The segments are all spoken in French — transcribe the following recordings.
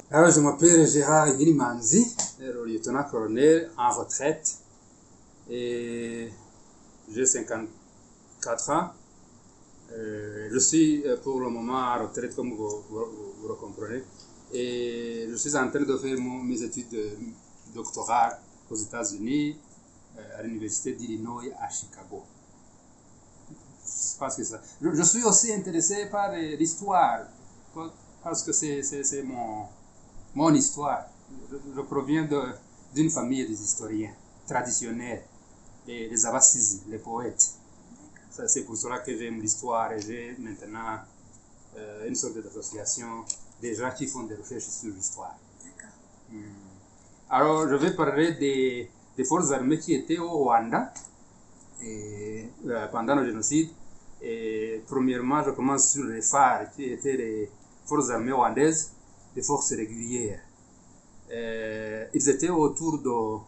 Alors, je m'appelle Gérard Guilimanzi, le lieutenant-colonel en retraite, et j'ai 54 ans. Je suis pour le moment en retraite, comme vous le comprenez, et je suis en train de faire mes études de doctorat aux États-Unis, à l'Université d'Illinois à Chicago. Je pense que ça. Je suis aussi intéressé par l'histoire, parce que c'est mon histoire. Je proviens d'une famille des historiens traditionnels, les Abassizi, les poètes. C'est pour cela que j'aime l'histoire et j'ai maintenant une sorte d'association des gens qui font des recherches sur l'histoire. Alors, je vais parler des forces armées qui étaient au Rwanda pendant le génocide. Et premièrement, je commence sur les phares qui étaient les forces armées rwandaises, des forces régulières. Ils étaient autour de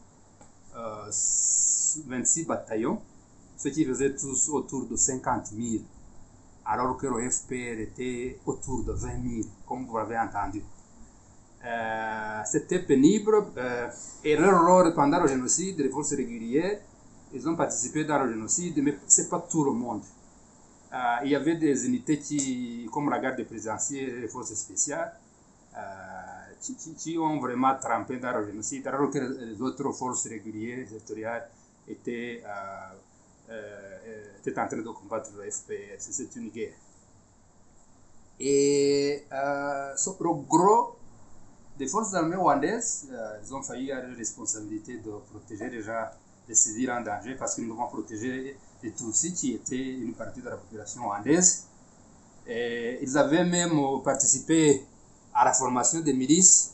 26 bataillons, ce qui faisait tous autour de 50 000, alors que le FPR était autour de 20 000, comme vous l'avez entendu. C'était pénible, et leur rôle pendant le génocide, les forces régulières, ils ont participé dans le génocide, mais ce n'est pas tout le monde. Il y avait des unités comme la garde présidentielle et les forces spéciales, qui ont vraiment trempé dans le génocide, alors que les autres forces régulières, sectorielles, étaient en train de combattre le FPR. C'est une guerre. Et le gros des forces armées rwandaises, ils ont failli avoir la responsabilité de protéger les gens, des civils en danger, parce qu'ils devaient protéger les Tutsis qui étaient une partie de la population rwandaise. Et ils avaient même participé à la formation des milices.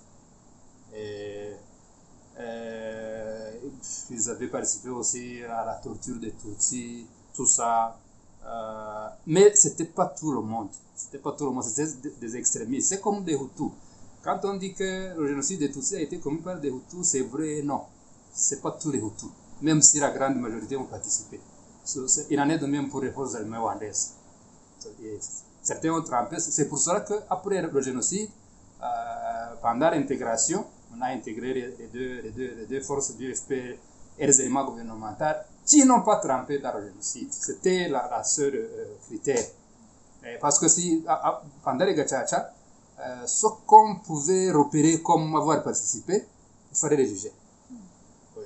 Ils avaient participé aussi à la torture des Tutsis, tout ça. Mais ce n'était pas tout le monde. C'était des extrémistes. C'est comme des Hutus. Quand on dit que le génocide des Tutsis a été commis par des Hutus, c'est vrai, non. Ce n'est pas tous les Hutus, même si la grande majorité ont participé. Il en est de même pour les forces armées rwandaises. Certains ont trempé. C'est pour cela qu'après le génocide, pendant l'intégration, on a intégré les deux forces du FPR et les éléments gouvernementaux qui n'ont pas trempé dans le génocide. C'était la seule critère. Parce que pendant les Gachacha, ce qu'on pouvait repérer comme avoir participé, il fallait les juger. Oui.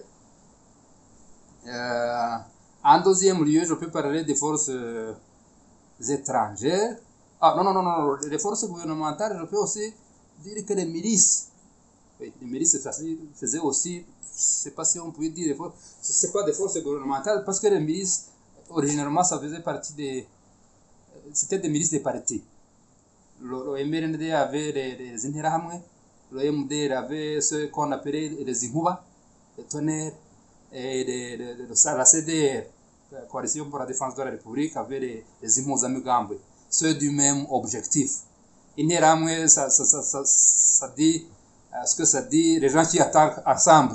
En deuxième lieu, je peux parler des forces étrangères. Non. Les forces gouvernementales, je peux aussi dire que les milices. Oui, les milices faisaient aussi, je ne sais pas si on pouvait dire, ce n'est pas des forces gouvernementales, parce que les milices, originalement, ça faisait partie c'était des milices des partis. Le MRND avait les Interahamwe, le MD avait ce qu'on appelait les Inhuba, les Tonnerres, et la CDR, la Coalition pour la défense de la République, avait les Imozamugambwe, ceux du même objectif. Interahamwe, ça dit ce que ça dit, les gens qui attaquent ensemble.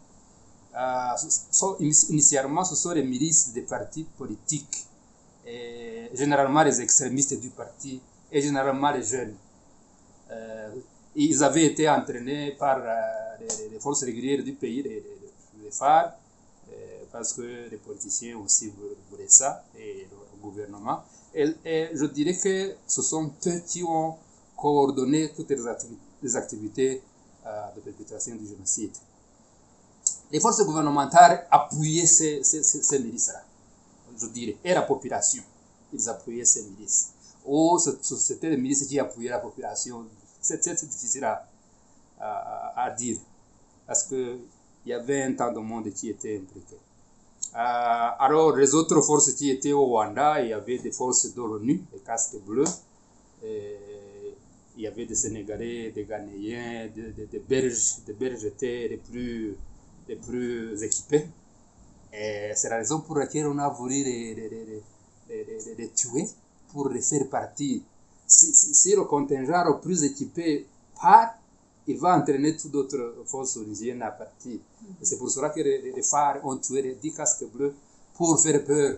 Initialement, ce sont les milices des partis politiques, et généralement les extrémistes du parti, et généralement les jeunes. Ils avaient été entraînés par les forces régulières du pays, les phares, parce que les politiciens aussi voulaient ça, et le gouvernement. Et je dirais que ce sont eux qui ont coordonné toutes les activités de perpétration du génocide. Les forces gouvernementales appuyaient ces milices-là, je dirais, et la population. Ils appuyaient ces milices. Ou c'était les milices qui appuyaient la population. C'est difficile à dire, parce qu'il y avait un temps de monde qui était impliqué. Alors, les autres forces qui étaient au Rwanda, il y avait des forces de l'ONU, les casques bleus. Il y avait des Sénégalais, des Ghanéens, des Belges. Des Belges étaient les plus équipés. Et c'est la raison pour laquelle on a voulu les tuer, pour les faire partir. Si le contingent le plus équipé part, il va entraîner toutes d'autres forces onusiennes à partir. Et c'est pour cela que les phares ont tué les 10 casques bleus pour faire peur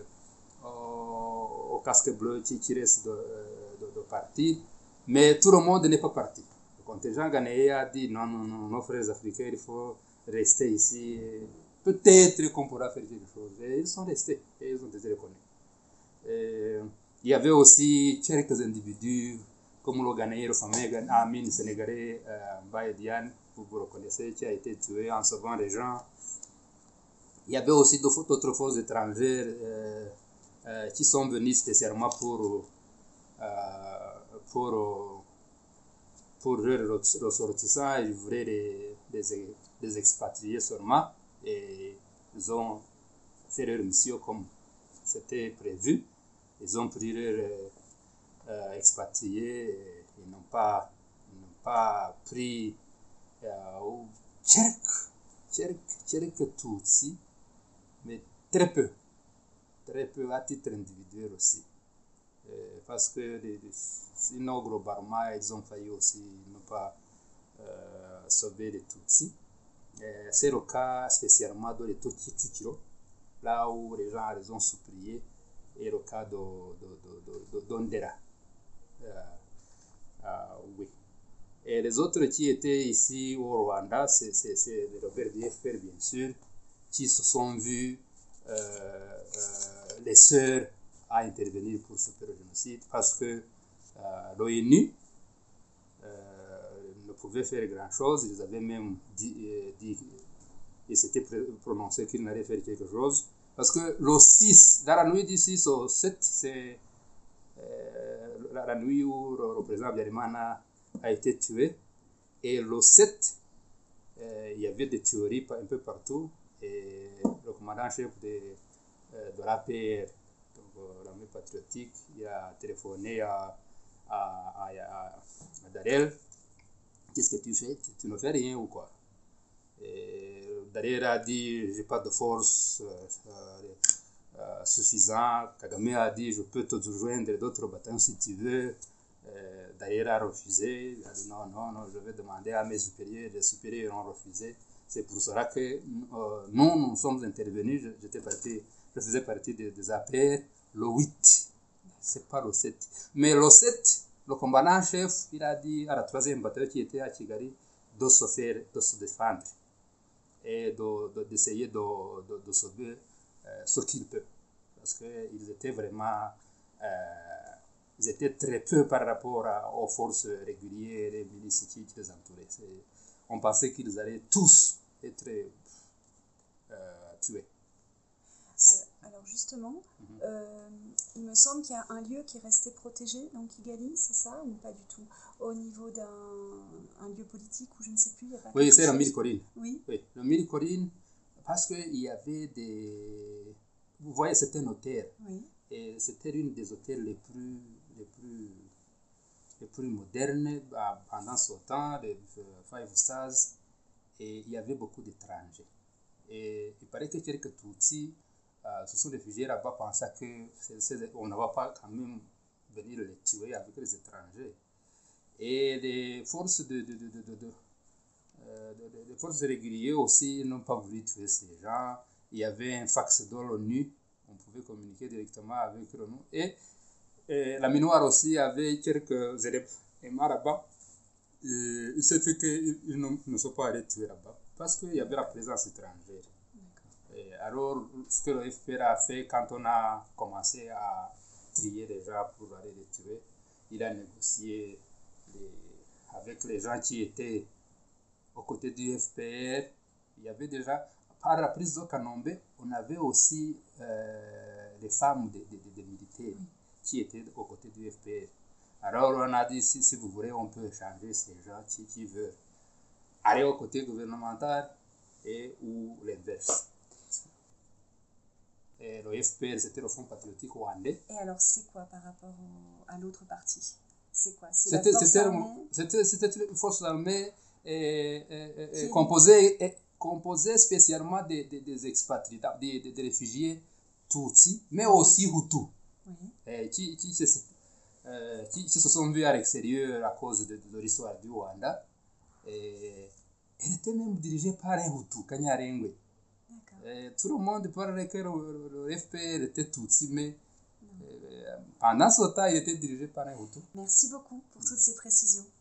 casque bleu qui risque de partir, mais tout le monde n'est pas parti. Au contingent ghanéen a dit non, nos frères africains, il faut rester ici. Peut-être qu'on pourra faire quelque chose. Et ils sont restés et ils ont été reconnus. Et il y avait aussi quelques individus comme le Ghanéen, le fameux Amin sénégalais, Baye Diane, vous reconnaissez, qui a été tué en sauvant les gens. Il y avait aussi d'autres forces étrangères qui sont venues spécialement pour leurs ressortissants. Ils voulaient des expatriés seulement et ils ont fait leur mission comme c'était prévu. Ils ont pris leurs expatriés et ils n'ont pas pris quelques Tutsis, mais très peu à titre individuel aussi. Parce que sinon, globalement, ils ont failli aussi ne pas sauver les Tutsis. C'est le cas spécialement dans les Tchitchiro, là où les gens les ont suppliés, et le cas d'Ondera. Oui. Et les autres qui étaient ici au Rwanda, c'est les rebelles du FPR, bien sûr, qui se sont vus les sœurs à intervenir pour stopper le génocide, parce que l'ONU ne pouvait faire grand-chose. Ils avaient même dit ils s'étaient prononcés qu'ils n'allaient faire quelque chose. Parce que le 6, dans la nuit du 6 au 7, c'est la nuit où le président Biarimana a été tué. Et le 7, il y avait des tueries un peu partout. Et le commandant-chef de l'APR, l'armée patriotique, il a téléphoné à Darel. Qu'est-ce que tu fais? Tu ne fais rien ou quoi? Darel a dit, j'ai pas de force suffisante. Kagame a dit, je peux te joindre d'autres bataillons si tu veux. Darel a refusé. Il a dit, non, je vais demander à mes supérieurs. Les supérieurs ont refusé. C'est pour cela que nous sommes intervenus. Je faisais partie des APR le 8. C'est pas le 7. Mais le 7, le commandant-chef, il a dit à la 3e bataille qui était à Kigali de se défendre et d'essayer de sauver ce qu'ils peuvent. Parce qu'ils étaient vraiment... ils étaient très peu par rapport aux forces régulières et milices qui les entouraient. On pensait qu'ils allaient tous être tués. Alors justement, il me semble qu'il y a un lieu qui est resté protégé dans Kigali, c'est ça ou pas du tout? Au niveau d'un lieu politique ou je ne sais plus, il y a pas. Oui, c'est le Mille Collines. Oui, le Mille Collines, parce qu'il y avait des... Vous voyez, c'était un hôtel. Oui. Et c'était l'une des hôtels les plus modernes pendant ce temps, les 5 stars. Et il y avait beaucoup d'étrangers. Et il paraît que quelques Tutsis se sont réfugiés là-bas pensant qu'on ne va pas quand même venir les tuer avec les étrangers. Et les forces les forces régulières aussi n'ont pas voulu tuer ces gens. Il y avait un fax de l'ONU, on pouvait communiquer directement avec l'ONU. Et la Minoire aussi avait quelques élèves là-bas. Il s'est fait qu'ils ne sont pas allés tuer là-bas parce qu'il y avait la présence étrangère. Et alors, ce que le FPR a fait quand on a commencé à trier les gens pour aller les tuer, il a négocié avec les gens qui étaient aux côtés du FPR. Il y avait déjà, par la prise de Kanombe, on avait aussi les femmes des militaires qui étaient aux côtés du FPR. Alors on a dit, si vous voulez, on peut échanger ces gens qui veulent aller au côté gouvernemental ou l'inverse. Et le FPR, c'était le Front patriotique rwandais. Et alors, c'est quoi par rapport à l'autre partie? C'est quoi? C'était une force armée composée spécialement des expatriés, des réfugiés Tutsis, mais aussi Hutus, qui se sont vus à l'extérieur à cause de l'histoire du Rwanda. Et elle était même dirigée par un Hutu, Kanyarengwe. Tout le monde parlait que le FPR était Tutsi, mais pendant ce temps, il était dirigé par un Hutu. Merci beaucoup pour toutes ces précisions.